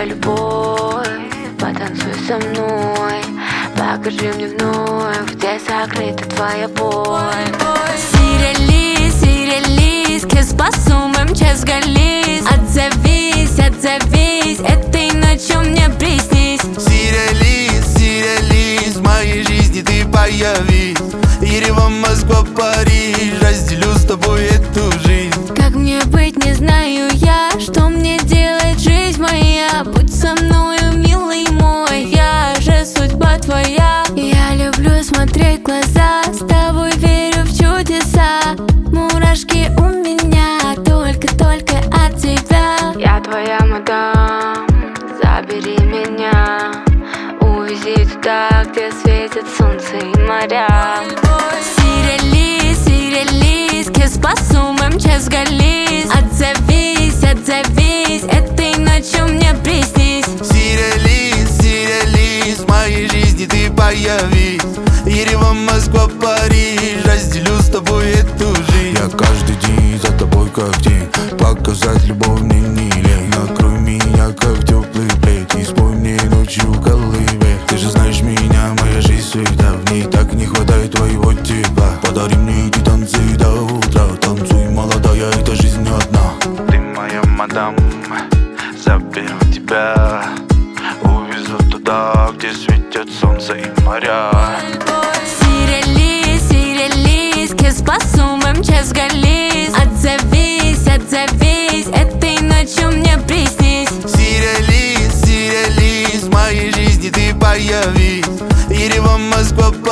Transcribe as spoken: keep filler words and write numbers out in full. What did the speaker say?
твоя любовь, потанцуй со мной, покажи мне вновь, где закрыта твоя боль. Сюрреалист, сюрреалист, kes pasumem, kes галист. Отзовись, отзовись, этой ночью мне приснись. Сюрреалист, сюрреалист, в моей жизни ты появись. Ереван, Москва, Париж, разделю с тобой эту жизнь. Как мне быть, не знаю я, что мне делать, жизнь моя. Будь со мною, милый мой, я же судьба твоя. Я люблю смотреть в глаза, с тобой верю в чудеса. Мурашки у меня только-только от тебя. Я твоя мадам, забери меня, увези туда, где светит солнце и моря. Сюрреалист, сюрреалист, kes pasumem, kes галист. Отзовись, отзовись, этой ночью мне приснись. Сюрреалист, сюрреалист, в моей жизни ты появись. Ереван, Москва, Париж, разделю с тобой эту жизнь. Я каждый день за тобой как день, показать любовь мне не лень. Накрой меня как теплый плед и спой мне ночью колыбель. Ты же знаешь меня, моя жизнь всегда в ней так не хватает твоего тепла. Подари мне эти танцы до утра, танцуй, молодая, эта жизнь не одна. Ты моя мадам, заберу тебя, увезу туда, где светят солнце и моря. Сюрреалист, сюрреалист, kes pasumem, kes галист. Отзовись, отзовись, этой ночью мне приснись. Сюрреалист, сюрреалист, в моей жизни ты появись. Ереван, Москва,